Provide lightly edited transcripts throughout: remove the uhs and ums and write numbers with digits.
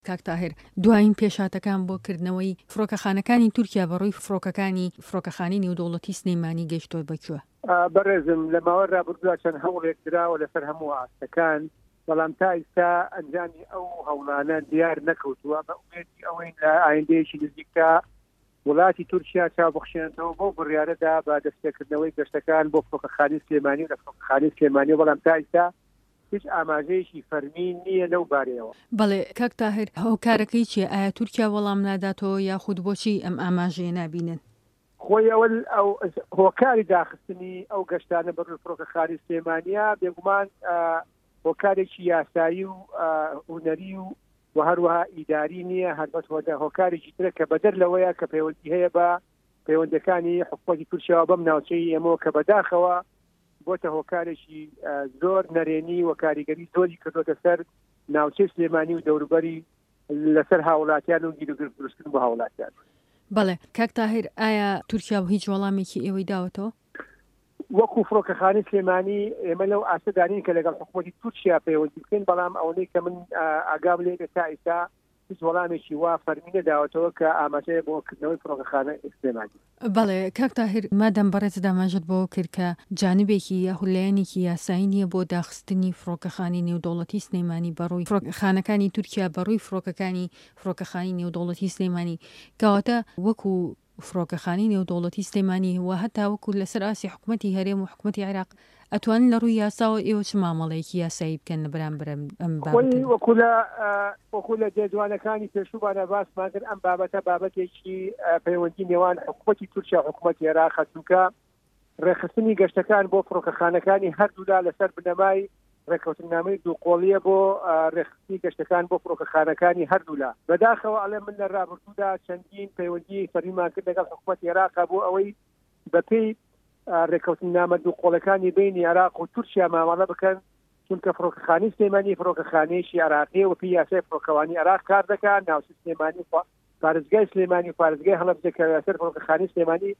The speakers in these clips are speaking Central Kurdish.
کاک تاهر دوایین پێشاتەکان بۆ کردنەوەی فڕۆکەخانەکانی تورکیا بەڕووی فڕۆکەخانی نێودەوڵەتی سلەیمانی گەیشتۆ بەکوێ؟ بەڕێزم لە ماوە ڕابردوودا چەند هەوڵێک دراوە لەسەر هەموو ئاستەکان، بەڵام تا ئێستا ئەنجامی ئەو هەوڵانە دیار نەکەوتووە. بە ئومێدی ئەوەی لە ئایندەیەکی نزیکتا وڵاتی تورکیا چاوبخشێنەوە بۆ بڕیارەدا بە دەستپێکردنەوەی گەشتەکان بۆ فڕۆکەخانی سلێمانی و لە فڕۆکەخانی سلێمانی، بەڵام تا ئێستا هیچ ئاماژەیەکی فەرمی نییە لەو بارەیەوە. بەڵێ کاک تاهر هۆکارەکەی چیە؟ ئایا تورکیا وەڵام ناداتەوە یاخود بۆچی ئەم ئاماژەیە نابینن؟ خۆی ئەو هۆکاری داخستنی ئەو گەشتانە بەڕووی فڕۆکەخانی سلێمانیە بێگومان هۆکارێکی یاسایی و هونەری و هەروەها ئیداری نییە، هەربەتوەدا هۆکارێکی ترە کە بەدەر لەوەیە کە پەیوەندی هەیە بە پەیوەندەکانی حکومەتی تورکیا بەم ناوچەی ئێمەوە کە بەداخەوە بۆتە هۆکارێکی زۆر نەرێنی و کاریگەری زۆری کردوتە سەر ناوچەی سلێمانی و دەوروبەری لەسەر هاوڵاتیان و گیرگرت دروستکردن بۆ هاوڵاتیان. بەڵێ کاک تاهر ئایا تورکیا هیچ وەڵامێکی ئێوەی داوەتەوە؟ وەکو فڕۆکەخانی سلێمانی ئێمە لەو ئاسەدانین کە لەگەڵ حکومەتی تورکیا پەیوەندی بکەین، بەڵام ئەوەی کە من ئاگام لێ تا ئێستا هیچ وەڵامێکی وا فەرمی نەداوەتەوە کە ئاماژەیە بۆ کردنەوەی فڕۆکەخانە سلێمانی. بەڵێ کاک تاهر مادەم بەڕێز داماژت بۆ کرد کە جانبێکی یاخود لایەنێکی یاسایی نییە بۆ داخستنی فڕۆکەخانی نێودەوڵەتی سلێمانی بەڕووی فڕۆکەخانەکانی تورکیا بەڕووی فڕۆکەخانی نێودەوڵەتی سلێمانی، کەواتە وەکو فڕۆکەخانی نێودەوڵەتی سلێمانی وە هەتا وەکو لەسەر ئاسی حکومەتی هەرێم و حکومەتی عێراق ئەتوانن لە ڕووی یاساوە ئێوە چ مامەڵەیەکی یاسایی بکەن لە بەرامبەر ئەم بابەتە؟ وەکو لە دێدوانەکانی پێشووبانە باسمان کرد ئەم بابەتە بابەتێکی پەیوەندی نێوان حکومەتی تورکیا و حکومەتی عێراق چونکە ڕێخستنی گەشتەکان بۆ فڕۆکەخانەکانی هەردوولا لەسەر بنەمای ڕێکەوتنامەی دووقۆڵیە بۆ ڕێخستنی گەشتەکان بۆ فڕۆکەخانەکانی هەردوولا. بەداخەوە ئەڵێ من لە ڕابردوودا چەندین پەیوەندی فەرمیمان کرد لەگەڵ حکومەتی عێراق بۆ ئەوەی بەپێی ڕێکەوتنامە دووقۆڵەکانی بینی عێراق و تورکیا مامەڵە بکەن، چونکە فڕۆکەخانی سلێمانی فڕۆکەخانەیەکی عێراقی و پێی یاسای فڕۆکەوانی عێراق کار دەکات. ناوچەی سلێمانی پارێزگای سلێمانی و پارێزگای هەڵەبجە کە یاسای فڕۆکەخانی سلێمانی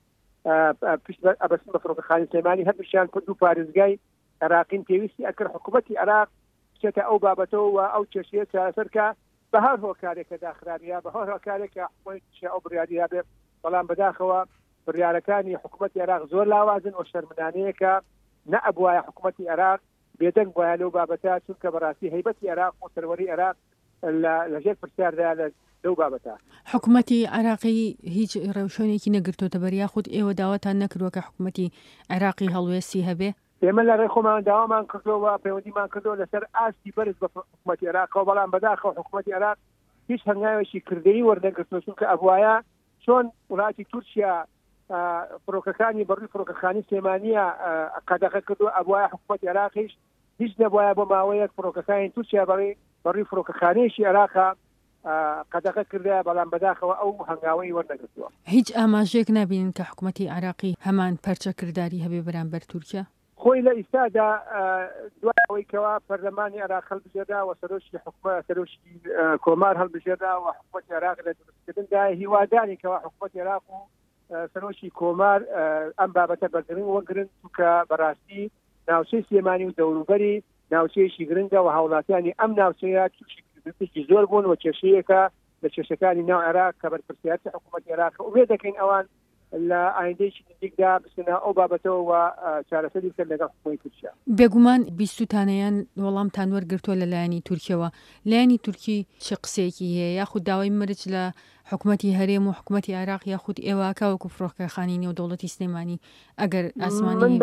ئەبەستن بە فڕۆکەخانی سلێمانی هەردووشیان کرد و پارێزگای عێراقین پێویستی ئەکرد حکومەتی عێراق بچێتە ئەو بابەتەوە و ئەو کێشەیە چارەسەرکە بە هەر هۆکارێکە داخراریە بە هەر هۆکارێکە حکومەتی ئەو بڕیاریە بێ، بەڵام بەداخەوە بڕیارەکانی حکومەتی عێراق زۆر لاوازن و شەرمنانەیەکە نەئەبوایە حکومەتی عێراق بێدەنگ بۆیە لەو بابەتە، چونکە بەڕاستی هەیبەتی عێراق و سەروەری عێراق لەژێر پرسیاردا لەو بابەتە. حکومەتی عێراقی هیچ ڕێوشۆنێکی نەگرتوتە بەر یاخود ئێوە داواتان نەکردووە کە حکومەتی عێراقی هەڵوێستی هەبێ؟ ئێمە لە ڕێخۆمان داوامان کردەوە پەیوەندیمان کردەوە لەسەر ئاستی بەرز بە حکومەتی عێراقەوە، بەڵام بەداخەوە حکومەتی عێراق هیچ هەنگاوێکی کردەی وەردەگرتووە، چونکە ئەبوایە چۆن وڵاتی تورکیا فڕۆکەکانی بەڕووی فڕۆکەخانی سلێمانیە قەدەغە کردو، ئەبوایە حکومەتی عێراقیش هیچ نەبوایە بۆ ماوەیەک فڕۆکەخانی تورکیا بەڕووی فڕۆکەخانەیەکی عێراقا قەدەغە کردایە، بەڵام بەداخەوە ئەو هەنگاوەی وەردەگرتووە. هیچ ئاماژەیەک نبینن کە حکومەتی عێراقی هەمان پەرچە کردداری هەبێ بەرامبەر تورکیا؟ خۆی لە ئیستادا دوایەوەی کەوا پەرلەمانی عێراق هەڵبژێردا و سەرۆکی کۆمار هەڵبژێردا و حکومەتی عێراق لە دروستکردندا هیواداری کەوا حکومەتی عێراق و سەرۆکی کۆمار ئەم بابەتە بەرگرن وەگرن، چونکە بەڕاستی ناوچەی سلێمانی و دەوروبەری ناوچەیەکی گرنگە و هاوڵاتیانی ئەم ناوچەیە تووشی زۆر بوون و کێشەیەکە لە کێشەکانی ناو عێراق کە بەرپرسیارەتی حکومەتی عێراق وێ دەکەین ئەوان لە ئایندەیەکی نزیکدا بچنە ئەو بابەتەوە و چارەسەری بکەن لەگەڵ حکومەتی تورکیا. بێگومان بیستوتانەیان وەڵامتان وەرگرتووە لە لایەنی تورکیەوە. لایەنی تورکی چه قسەیەکی هەیە یاخود داوای مرج لە حکومەتی هەرێم و حکومەتی عێراق یاخود ئێوەکە وەکو فڕۆکەخانی نێودەوڵەتی سلێمانی ئەگەر ئاسمانی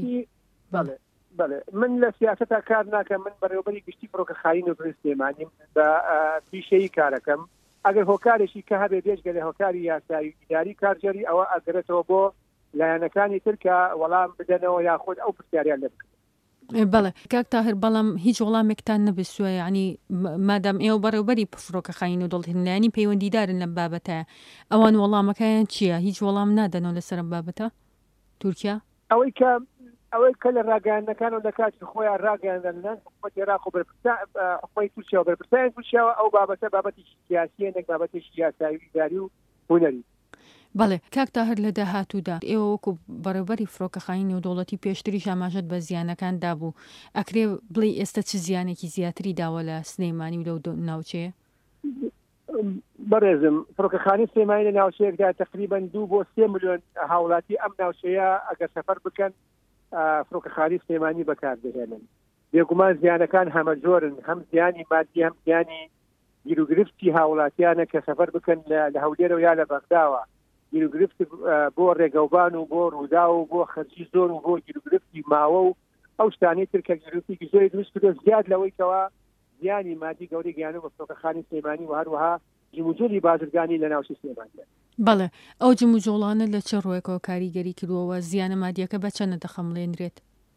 بەڵێ من لە سیاسەتا کار ناکەم، من بەڕێوەبەری گشتی فڕۆکەخانی نێودەوڵەتی سلێمانی بە پیشەیی کارەکەم. ئەگەر هۆکارێکی کە هەبێ بێژگە لە هۆکاری یاسایی ئیداری کارجێری ئەوە ئەگرێتەوە بۆ لایەنەکانی ترکە وەڵام بدەنەوە یاخود ئەو پرسیاریان لێ بکەن. بەڵێ کاک تاهر بەڵام هیچ وەڵامێکتان نەبستووە، یعنی مادام ئێوە بەڕێوەبەری فڕۆکەخانی نێودەوڵەتی لایەنی پەیوەندیدارن لەم بابەتە، ئەوان وەڵامەکەیان چییە؟ هیچ وەڵام نادەنەوە لەسەر ئەم بابەتە تورکیا؟ ئەوەی کە لە ڕاگەیاندنەکان و لە کاتی خۆیان ڕاگەیاندن حکومەتی عێراق و حکومەتی تورکیا و بەرپرسیان تورکیاوە ئەو بابەتە بابەتێکی سیاسیە نەک بابەتێکی یاسایی ئیداری و هونەری. بەڵێ کاک تاهر لە داهاتوودا ئێوە وەکو بەڕێوەبەری فڕۆکەخانی نێودەوڵەتی پێشتریش ئاماژەت بە زیانەکان دابوو، ئەکرێ بڵێ ئێستا چ زیانێکی زیاتری داوە لە سلێمانی و لەو ناوچەیە؟ بەڕێزم فڕۆکەخانەی سلێمانی لە ناوچەیەکدا تقریبان 2 بۆ 3 ملیۆن هاوڵاتی ئەم ناوچەیە ئەگەر سەفەر بکەن فڕۆکەخانەی سلێمانی بەکاردەهێنن. بێگومان زیانەکان هەمە جۆرن، هەم زیانی مادی هەم زیانی گیرروگرفتی هاوڵاتیانە کە سەفەر بکەن لە هەولێرەوە یا لە بەغداوە، گیرروگرفت بۆ ڕێگەوبان و بۆ ڕوودا و بۆ خەرجی زۆر و بۆ گیرروگرفتی ماوە و ئەو شتانی تر کە گیرروگرفتی زۆری دروست کردو زیاد لەوەی کەوا زیانی مادی گەورەی گیانە بە فڕۆکەخانەی سلێمانی و هەروەها جموجۆری بازرگانی لە ناوچەی سلێمانیە. بەڵێ ئەو جموجۆڵانە لە چه ڕۆیەکەوە کاریگەری کردووەوە زیانە مادیەکە بە چەندە دەخەمڵێنرێت؟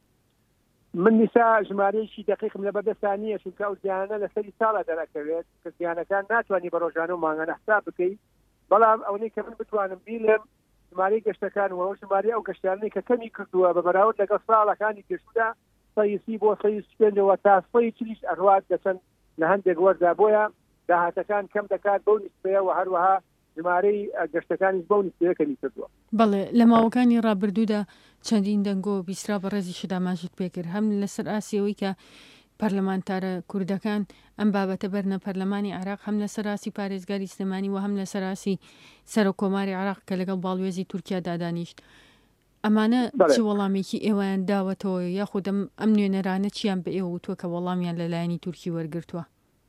من نیسا ژمارەیەکی دقیقم لە بەردەستان نییە، چونکە ئەو زیانە لە سەری ساڵە دەرەکەوێت کە زیانەکان ناتوانانی بە ڕۆژانە و مانگانە حساب بکەیت، بەڵام ئەوەی کە من بتوانم بیڵێم ژمارەی گەشتەکان و ژمارە ئەو گەشتیانەی کە کەمی کردووە بە بەراورد لەگەڵ ساڵەکانی پێشوودا سەیسی بۆ سەیسپێنەوە تا سەی چلیش ئەڕوات دەچەند لە هەندێک وەردا، بۆیە داهاتەکان کەم دەکات بەو نیسبەیە و هەروەها ژمارەی گەشتەکانی بەو نیسبەیە کەمی کردووە. بەڵێ لە ماوەکانی ڕابردوودا چەندین دەنگۆ بیسرا بە ڕێزی شداماژت پێکرد، هەم لەسەر ئاسیەوەی کە پەرلەمانتارە کوردەکان ئەم بابەتە بەرنە پەرلەمانی عراق، هەم لە سەراسی پارێزگاری سلێمانی و هەم لە سەراسی سەرۆکۆماری عراق کە لەگەڵ باڵوێزی تورکیا دادانیشت. ئەمانە چ وەڵامێکی ئێوەیان داوەتەوە یاخود ئەم نوێنەرانە چیان بە ئێوە وتووە کە وەڵامیان لەلایەنی تورکی وەرگرتووە؟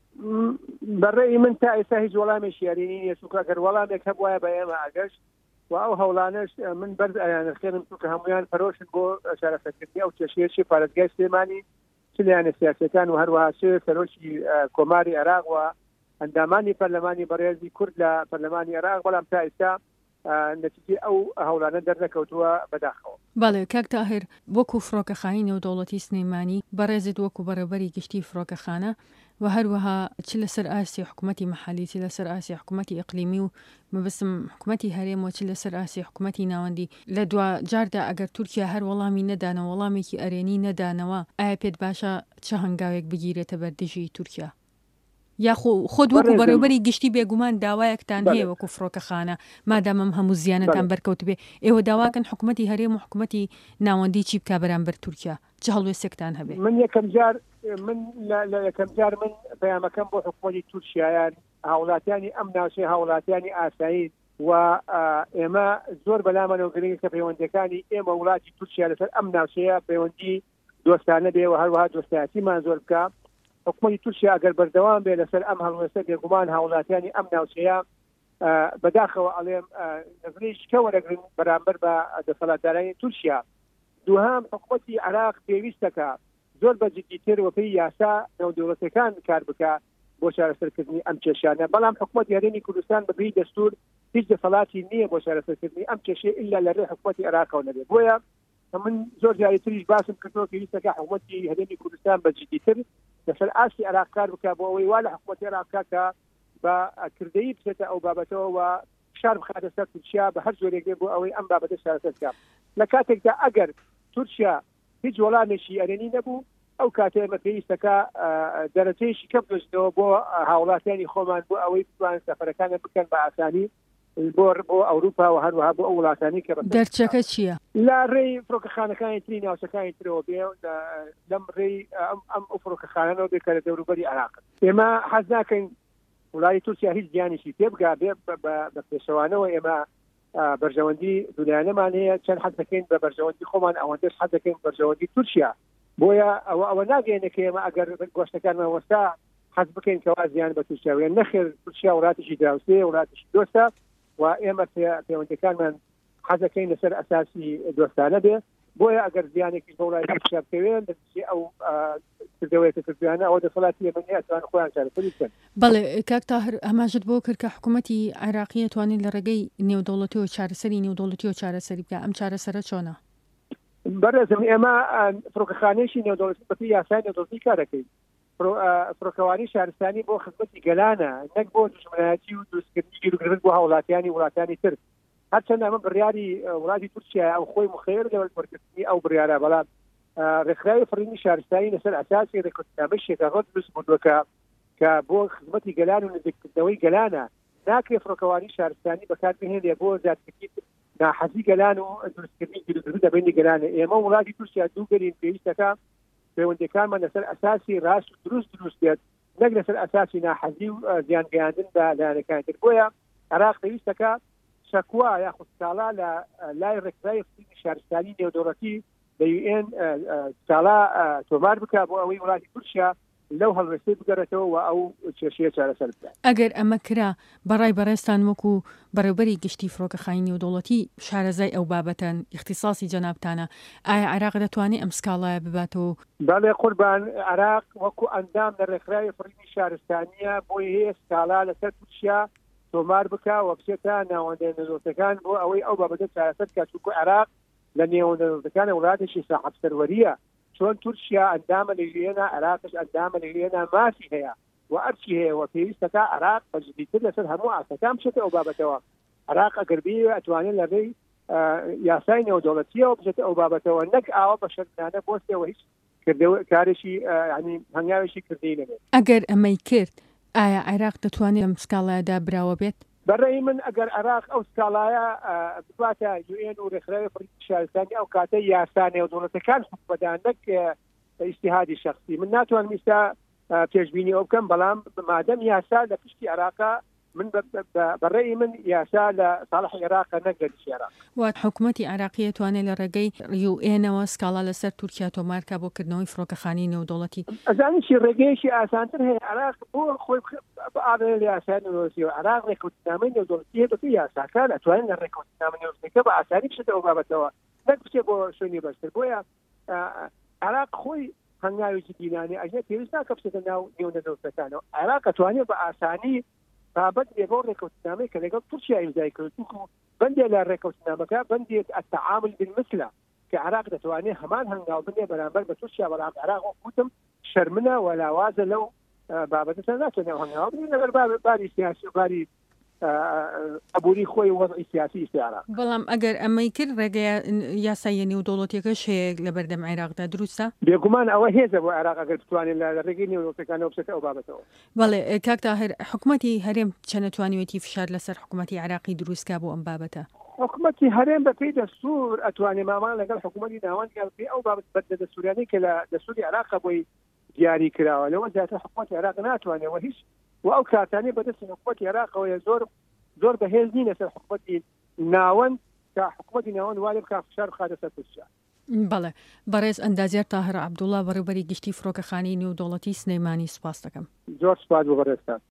بەڕێی من تا ئێستا هیچ وەڵامێکی یارینی نیە، چونکە ئەگەر وەڵامێک هەبوایە بە ئێمە ئاگەشت و ئەو هەوڵانش من بەرز ئەیان خێنم چونکە هەمویان پەرۆشن بۆ چارەسەرکردنی ئەو کێشەیەکی پارێزگای سلێمانی چلیانە سیاسەکان و هەروەها سەرۆکی کۆماری عراق و ئەندامانی پەرلەمانی بەڕێزی کورد لە پەرلەمانی عراق، بەڵام تا ئێستا نەتیجەی ئەو هەوڵانە دەرنەکەوتووە بەداخەوە. بەڵێ کاک تاهیر، وەکو فڕۆکەخانەی نێودەوڵەتی سلێمانی بەڕێزت وەکو بەڕێبەری گشتی فڕۆکەخانە و هەروەها چ لەسەر ئاسی حکوومەتی مەحەلی، چ لەسەر ئاسی حکوومەتی ئیقلیمی و مەبەستم حکوومەتی هەرێمەوە، چ لەسەر ئاسی حکوومەتی ناوەندی، لە دوا جاردا ئەگەر تورکیا هەر وەڵامی نەدانەوە، وەڵامێکی ئەرێنی نەدانەوە، ئایا پێت باشە چه هەنگاوێک بگیرێتە بەردژی تورکیا؟ یاخۆ خۆت وەکو بەڕێوەبەری گشتی بێگومان داوایەکتان هەیە وەکو فڕۆکەخانە مادامم هەموو زیانەتان بەرکەوت بێ، ئێوە داواکەن حکوومەتی هەرێم و حکوومەتی ناوەندی چی بکا بەرامبەر تورکیا، چه هەڵوێستێکتان هەبێ؟ من یەکەم جار من پەیامەکەم بۆ حکوومەتی تورکیایان هاوڵاتیانی ئەم ناوچەی هاوڵاتیانی ئاسایی و ئێمە زۆر بەلامەنەوە گرنگە کە پەیوەندەکانی ئێمە وڵاتی تورکیا لەسەر ئەم ناوچەیە پەیوەندی دۆستانە بێ و هەروەها دۆستایەتیمان زۆر بکە. حکوومەتی تورکیا ئەگەر بەردەوام بێ لەسەر ئەم هەڵوێستە بێگومان هاوڵاتیانی ئەم ناوچەیە بەداخەوە ئەڵێم نەزری شکە وەرەگرن بەرامبەر بە دەسەڵاتدارانی تورکیا. دووهام حکوومەتی عراق پێویستەکە زۆر بەجددیتر وەپێی یاسا نێودەوڵەتیەکان کار بکە بۆ چارەسەرکردنی ئەم کێشانە، بەڵام حکوومەتی هەرێمی کوردستان بەبێی دەستور هیچ دەسەڵاتی نییە بۆ چارەسەرکردنی ئەم کێشەیە ئیلا لەڕێ حکوومەتی عراقەوە نەبێت. بۆیە من زۆر جاریتریش باسم کردەوە پێویستەکە حکوومەتی هەرێمی کوردستان بەجددیتر لەسەر ئاسی عراق کار بکە بۆ ئەوەی وا لە حکوومەتی عراق کە بە کردەیی بچێتە ئەو بابەتەوە و شار بخاتە سەر تورکیا بە هەر جۆرێک بێ بۆ ئەوەی ئەم بابەتە چارەسەر بکات. لە کاتێکدا ئەگەر تورکیا هیچ وەڵامێکی ئەرێنی نەبوو، ئەو کاتێ ئێمە پێویستەکە دەرەجەیەکی کەم دۆشتەوە بۆ هاوڵاتیانی خۆمان بۆ ئەوەی بتوانن سەفەرەکانە بکەن بە ئاسانی بۆ ئەوروپا و هەروەها بۆ ئەو وڵاتانی کە دەرچەکە چییە؟ لا ڕێی فڕۆکەخانەکانی تری ناوچەکانی ترەوە بێ لەم ڕێی ئەم فڕۆکەخانەوە بێ کە لە دەوروبەری عراق. ئێمە حەز ناکەین وڵاتی تورکیا هیچ زیانیشی پێ بگا بێ بە پێشەوانەوە ئێمە بەرژەوەندی دولایانەمان هەیە، چەند حەز دەکەین بە بەرژەوەندی خۆمان، ئەوەندەش حەز دەکەین بەرژەوەندی تورکیا. بۆیە ئەوە ناگەێنە کە ئێمە ئەگەر گۆشتەکانمان وەستا حەز بکەین کەوا زیان بە تورکیا وێن نەخێر. تورکیا وڵاتیشی دراوسێ وڵاتیشی دۆستە و ئێمە پەیوەندەکانمان حەز دەکەین لەسەر ئەساسی دۆستانە بێ. بۆیە ئەگەر زیانێکی بە وڵاتی تورکیا بکەوێن ئەو کردەوەیەکە کردویانە ئەوە دەسەڵاتی ئێمەنی ئەتوان خۆیان چارەسەری بکەن. بەڵێ کاک تاهر ئەماژت بۆ کرد کە حکوومەتی عێراقی ئەتوانێت لە ڕێگەی نێودەوڵەتیەوە چارەسەری نێودەوڵەتیەوە چارەسەری بکە، ئەم چارەسەرە چۆنە؟ بەڕێزم ئێمە فڕۆکەخانەیەکی نێودەوڵەتی بەپێی یاسای نێودەوڵەتی کار دەکەین. فڕۆکەوانی شارستانی بۆ خزمەتی گەلانە، نەک بۆ دژمنایەتی و دروستکردنی گیرروگرت بۆ هاوڵاتیانی وڵاتانی تر. هەرچەندە ئەمە بڕیاری وڵاتی تورکیا ئەو خۆی مخێر لەوەی وەرگرتنی ئەو بڕیارە، بەڵام ڕێکخراوی فڕینی شارستانی لەسەر ئەساسی ڕێکوتنامەی شێکاغۆ دروست بووە کە بۆ خزمەتی گەلان و نزیککردنەوەی گەلانە ناکرێت فڕۆکەوانی شارستانی بەکاربهێنێ بۆ زیادکردنی ناحەزی گەلان و دروستکردنی گیرروگرت دەبینی گەلانە. ئێمە وڵاتی تورکیا دووگەرین پێویستەکە پەیوەندیەکانمان لەسەر ئەساسی ڕاست و دروست بێت نەک لەسەر ئەساسی ناحەزی و زیانگەیاندن بە لایەنەکانی تر. بۆیە عێراق پێویستەکە شەکوا یاخود ساڵا لە لای ڕێکخراوی شارستانی نێودەوڵەتی لە UN ساڵا تۆمار بکە بۆ ئەوەی وڵاتی تورکیا لەو هەڵوێستەی بگەڕێتەوە و ئەو کێشەیە چارەسەر بکات. ئەگەر ئەمە کرا بەڕای بەڕێستان وەکو بەڕێوەبەری گشتی فڕۆکەخانی نێودەوڵەتی شارەزای ئەو بابەتەن اختصاصی جەنابتانە، ئایا عێراق دەتوانێت ئەم سکاڵایە بباتەوە؟ بەڵێ قوربان، عێراق وەکو ئەندام لە ڕێکخراوی فڕینی شارستانیە بۆی هەیە سکاڵا لەسەر تورکیا تۆمار بکە و بچێتە ناوەندە نێودەوڵەتەکان بۆ ئەوەی ئەو بابەتە چارەسەر بکات، چونکە عێراق لە نێودەوڵەتەکان وڵاتێکی ساحەب سەروەریە، چۆن تورکیا ئەندامە لە UN عێراقش ئەندامە لە UN مافی هەیە و ئەرچی هەیە و پێویستەکە عێراق بەجددیتر لەسەر هەموو ئاسەکان بچێتە ئەو بابەتەوە. عێراق ئەگەر بێ ئەتوانێت لە ڕێی یاسای نێودەوڵەتیەوە بچێتە ئەو بابەتەوە، نەک ئاوا بە شەرمانە بۆستەوە هیچ کارێکی ینی هەنگاوێکی کردی نەبێت. ئەگەر ئەمەی کرد ئایا عێراق دەتوانێت ئەم سکاڵایەدا براوە بێت؟ بەڕێی من ئەگەر عێراق ئەو سکاڵایە بباتە UN و ڕێکخراوی فڕینی شارستانی ئەو کاتە یاسا نێودەوڵەتەکان حکومەدان نەک ئیجتیهادی شخصی، من ناتوانم ئێستا پێشبینی ئەو بکەم، بەڵام مادەم یاسا لە پشتی عێراقا من بەڕێی من یاسا لە ساڵحی عێراقە نەک لە دشتی عێراق. وات حکوومەتی عێراقی توانێت لە ڕێگەی UN سکاڵا لەسەر تورکیا تۆمارکە بۆ کردنەوەی فڕۆکەخانی نێودەوڵەتی؟ ئەزانیی ڕێگەیەکی ئاسانتر هەیە. عێراق بۆ خۆی بەئاڵێ لە یاسای نێودەوڵەتیەوە عێراق ڕێکەوتنامەی نێودەوڵەتی هەیە بە یاساکان ئەتوانێت لە ڕێکەوتنامە نێودەوڵەتیەکە بە ئاسانی بچێتەوە بابەتەوە، نەک بچێت بۆ شوێنی بەشتر. بۆیە عێراق خۆی هەنگاوێکی دینانی ئەژێ پێویست ناکە بچێتە ناو نێودەوڵەتەکانەوە. عێراق ئەتوانێت بە ئاسانی بابەت لەگەڵ ڕێکەوتنامەی کە لەگەڵ تورکیا ئیمزای کردووە بەندێ لە ڕێکەوتنامەکە بەندێت التعامل بالمثلە کە عێراق دەتوانێت هەمان هەنگاو بنێ بەرامبەر بە تورکیا، بەڵام عێراق وەکوتم شەرمنە و لاوازە لەو بابەتە ناتوانێت هەنگاو بنێ لەبەر باری سیاسی و باری ئەبووری خۆی وەضعی سیاسی عێراق. بەڵام ئەگەر ئەمەی کرد ڕێگەی یاسای نێودەوڵەتیەکەش هەیە لە بەردەم عێراقدا، دروستە؟ بێگومان ئەوە هێزە بۆ عێراق ئەگەر بتوانێت لە ڕێگەی نێودەوڵەتەکانەوە بچێتە ئەو بابەتەوە. بەڵێ کاک تاهر، حکوومەتی هەرێم چەند دەتوانێتی فشار لەسەر حکوومەتی عێراقی دروستکە بۆ ئەم بابەتە؟ حکوومەتی هەرێم بەپێی دەستور ئەتوانێت مامان لەگەڵ حکوومەتی ناوەند پێ ئەو بابەت بەردە دەستوریانەی کە لە دەستوری عێراق بۆی دیاری کراوە، لەوە زیاتر حکوومەتی عێراق ناتوانێت و هیچ و ئەو کاتانەی بەدەستی حکوومەتی عێراقەوە زۆر بەهێز نین لەسەر حکوومەتی ناوەند کە حکوومەتی ناوەند وایە بکات فشار بخاتە سەر تورکیا. بەڵێ بەڕێز ئەندازیار تاهر عەبدوڵڵا بەڕێوەبەری گشتی فڕۆکەخانەی نێودەوڵەتی سلەیمانی، سوپاس دەکەم. زۆر سوپاس بۆ بەڕێزتان.